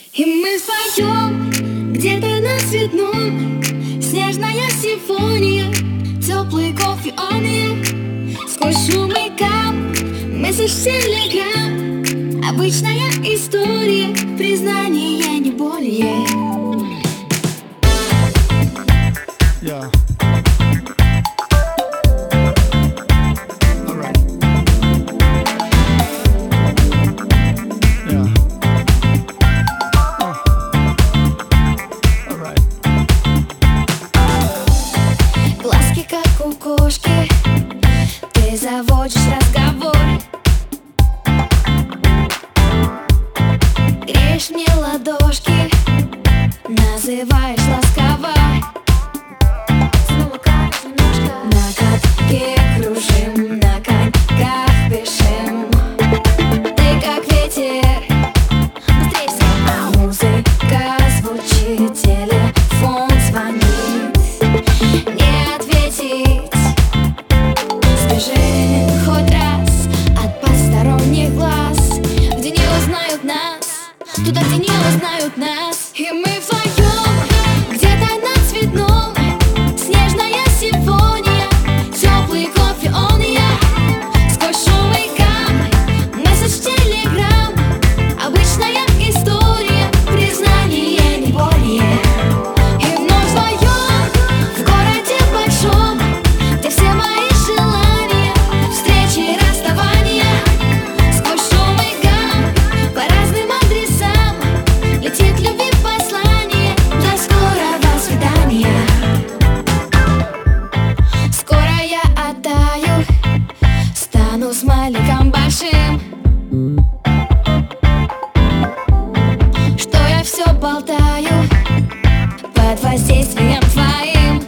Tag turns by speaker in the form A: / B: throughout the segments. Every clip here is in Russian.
A: И мы вдвоем где-то на цветном, снежная симфония, теплый кофе он и сквозь шум и гам месседж телеграм. Обычная история, признание не более.
B: Yeah.
A: Глазки как у кошки, ты заводишь разговор, греешь мне ладошки, называешь ласково. На катке кружим, на коньках бежим. Ты как ветер, быстрей всех. Музыка звучит, телефон звонит. Не ответить. Скажи хоть раз от посторонних глаз, где не узнают нас, туда, где не узнают нас. И мы вдвоем где-то на цветном, снежная симфония, теплый кофе он и я, сквозь шум и гам месседж телеграм. Обычная история, признание не более. И вновь вдвоем в городе большом, где все мои желания, встречи и расставания, сквозь шум и гам по разным адресам летит любви послание. До скорого свидания. Скоро я оттаю, стану смайликом большим, что я все болтаю под воздействием твоим.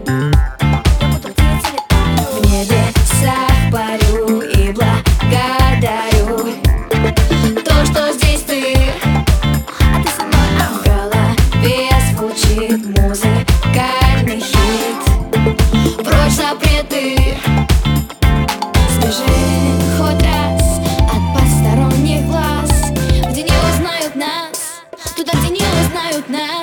A: В небесах парю и благодарю то, что здесь ты, а ты со мной. В голове звучит музыкальный хит, прочь запреты. Скажи хоть раз от посторонних глаз, где не узнают нас, туда, где не узнают нас.